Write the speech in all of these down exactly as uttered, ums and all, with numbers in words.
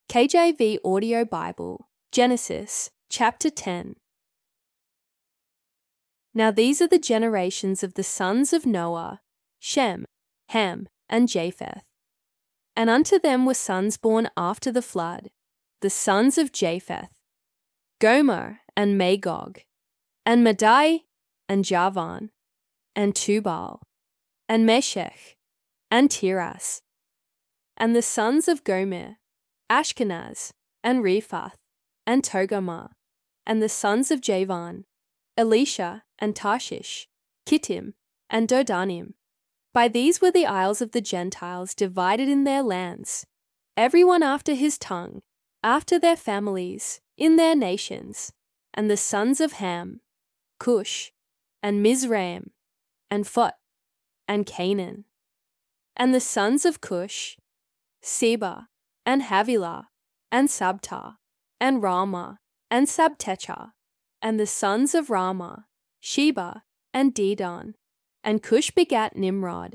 K J V Audio Bible, Genesis, chapter ten. Now these are the generations of the sons of Noah, Shem, Ham, and Japheth. And unto them were sons born after the flood, the sons of Japheth, Gomer and Magog, and Madai and Javan, and Tubal, and Meshech, and Tiras. And the sons of Gomer, Ashkenaz, and Rephath, and Togarmah, and the sons of Javan, Elisha, and Tarshish, Kittim, and Dodanim. By these were the isles of the Gentiles divided in their lands, every one after his tongue, after their families, in their nations. And the sons of Ham, Cush, and Mizraim, and Phut, and Canaan. And the sons of Cush, Seba, and Havilah, and Sabta, and Ramah, and Sabtecha. And the sons of Ramah, Sheba, and Dedan. And Cush begat Nimrod.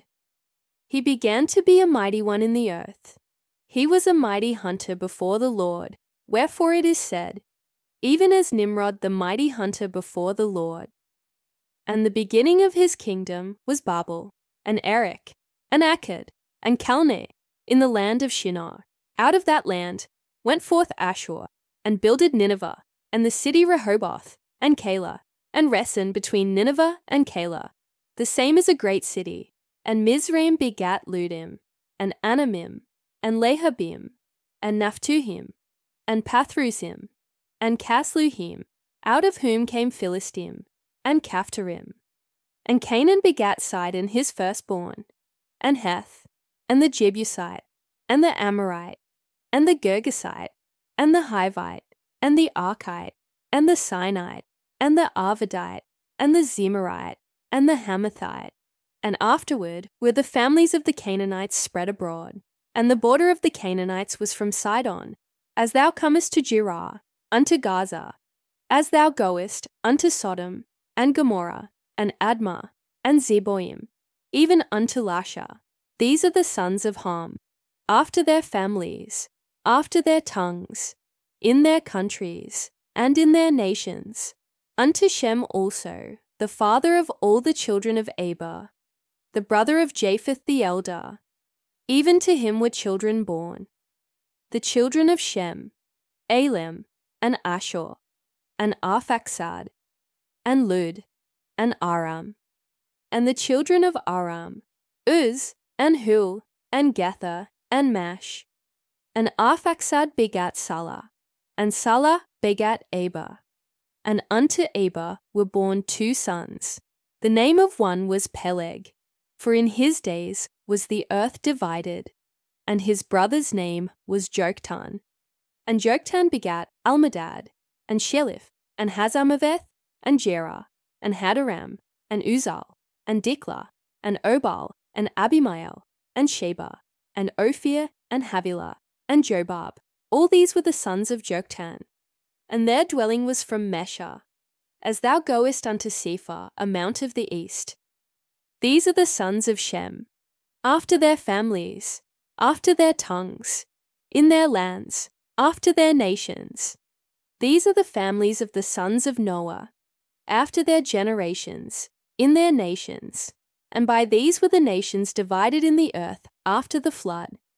He began to be a mighty one in the earth. He was a mighty hunter before the Lord, wherefore it is said, even as Nimrod the mighty hunter before the Lord. And the beginning of his kingdom was Babel, and Erech, and Akkad, and Calneh, in the land of Shinar. Out of that land went forth Ashur, and builded Nineveh, and the city Rehoboth, and Calah, and Resen between Nineveh and Calah. The same is a great city. And Mizraim begat Ludim, and Anamim, and Lehabim, and Naphtuhim, and Pathrusim, and Casluhim, out of whom came Philistim, and Caphtorim. And Canaan begat Sidon his firstborn, and Heth, and the Jebusite, and the Amorite, and the Girgasite, and the Hivite, and the Archite, and the Sinite, and the Arvadite, and the Zemarite, and the Hamathite. And afterward were the families of the Canaanites spread abroad. And the border of the Canaanites was from Sidon, as thou comest to Gerar, unto Gaza, as thou goest unto Sodom, and Gomorrah, and Admah, and Zeboim, even unto Lasha. These are the sons of Ham, after their families, after their tongues, in their countries, and in their nations. Unto Shem also, the father of all the children of Eber, the brother of Japheth the elder, even to him were children born. The children of Shem, Elam, and Ashur, and Arphaxad, and Lud, and Aram. And the children of Aram, Uz, and Hul, and Gether, and Mash. And Arphaxad begat Salah, and Salah begat Eber. And unto Eber were born two sons. The name of one was Peleg, for in his days was the earth divided, and his brother's name was Joktan. And Joktan begat Almadad, and Shelif, and Hazarmaveth, and Jerah, and Hadaram, and Uzal, and Diklah, and Obal, and Abimael, and Sheba, and Ophir, and Havilah, and Jobab. All these were the sons of Joktan. And their dwelling was from Mesha, as thou goest unto Sephar, a mount of the east. These are the sons of Shem, after their families, after their tongues, in their lands, after their nations. These are the families of the sons of Noah, after their generations, in their nations. And by these were the nations divided in the earth after the flood.